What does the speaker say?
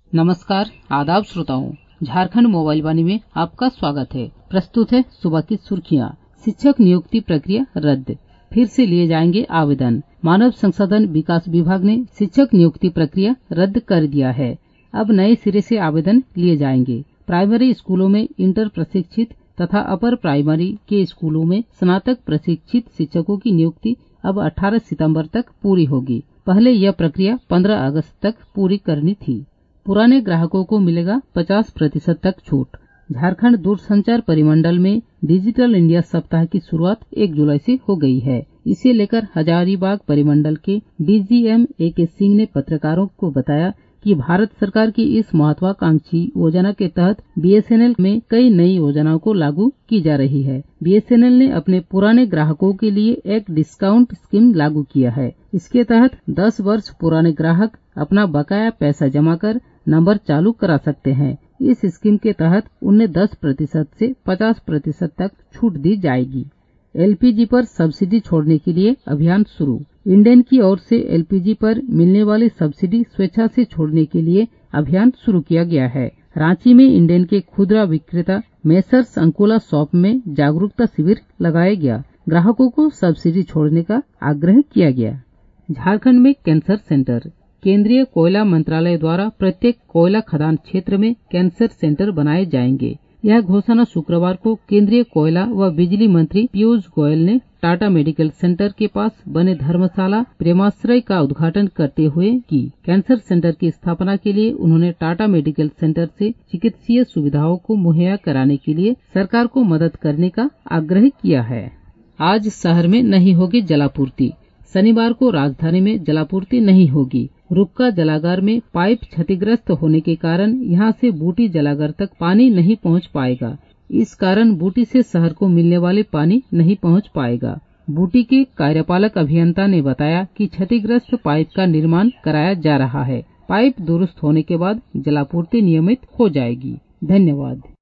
नमस्कार, आदाब श्रोताओं। झारखंड मोबाइल वाणी में आपका स्वागत है। प्रस्तुत है सुबह की सुर्खियां। शिक्षक नियुक्ति प्रक्रिया रद्द, फिर से लिए जाएंगे आवेदन। मानव संसाधन विकास विभाग ने शिक्षक नियुक्ति प्रक्रिया रद्द कर दिया है। अब नए सिरे से आवेदन लिए जाएंगे। प्राइमरी स्कूलों में इंटर प्रशिक्षित तथा अपर प्राइमरी के स्कूलों में स्नातक प्रशिक्षित शिक्षकों की नियुक्ति अब 18 सितंबर तक पूरी होगी। पहले यह प्रक्रिया 15 अगस्त तक पूरी करनी थी। पुराने ग्राहकों को मिलेगा 50% तक छूट। झारखंड दूरसंचार परिमंडल में डिजिटल इंडिया सप्ताह की शुरुआत 1 जुलाई से हो गई है। इसे लेकर हजारीबाग परिमंडल के डीजीएम AK सिंह ने पत्रकारों को बताया कि भारत सरकार की इस महत्वाकांक्षी योजना के तहत BSNL में कई नई योजनाओं को लागू की जा रही है। BSNL ने अपने पुराने ग्राहकों के लिए एक डिस्काउंट स्कीम लागू किया है। इसके तहत 10 वर्ष पुराने ग्राहक अपना बकाया पैसा जमा कर नंबर चालू करा सकते हैं। इस स्कीम के तहत उन्हें 10% से 50% तक छूट दी जाएगी। LPG पर सब्सिडी छोड़ने के लिए अभियान शुरू। इंडेन की ओर से LPG पर मिलने वाली सब्सिडी स्वेच्छा से छोड़ने के लिए अभियान शुरू किया गया है। रांची में इंडेन के खुदरा विक्रेता मेसर्स अंकोला शॉप में जागरूकता शिविर लगाया गया। ग्राहकों को सब्सिडी छोड़ने का आग्रह किया गया। झारखंड में कैंसर सेंटर। केंद्रीय कोयला मंत्रालय द्वारा प्रत्येक कोयला खदान क्षेत्र में कैंसर सेंटर बनाए जाएंगे। यह घोषणा शुक्रवार को केंद्रीय कोयला व बिजली मंत्री पीयूष गोयल ने टाटा मेडिकल सेंटर के पास बने धर्मशाला प्रेमाश्रय का उद्घाटन करते हुए की। कैंसर सेंटर की स्थापना के लिए उन्होंने टाटा मेडिकल सेंटर से चिकित्सीय सुविधाओं को मुहैया कराने के लिए सरकार को मदद करने का आग्रह किया है। आज शहर में नहीं होगी जलापूर्ति। शनिवार को राजधानी में जलापूर्ति नहीं होगी। रुक्का जलागार में पाइप क्षतिग्रस्त होने के कारण यहां से बूटी जलागार तक पानी नहीं पहुंच पाएगा। इस कारण बूटी से शहर को मिलने वाले पानी नहीं पहुंच पाएगा। बूटी के कार्यपालक अभियंता ने बताया कि क्षतिग्रस्त पाइप का निर्माण कराया जा रहा है। पाइप दुरुस्त होने के बाद जलापूर्ति नियमित हो जाएगी। धन्यवाद।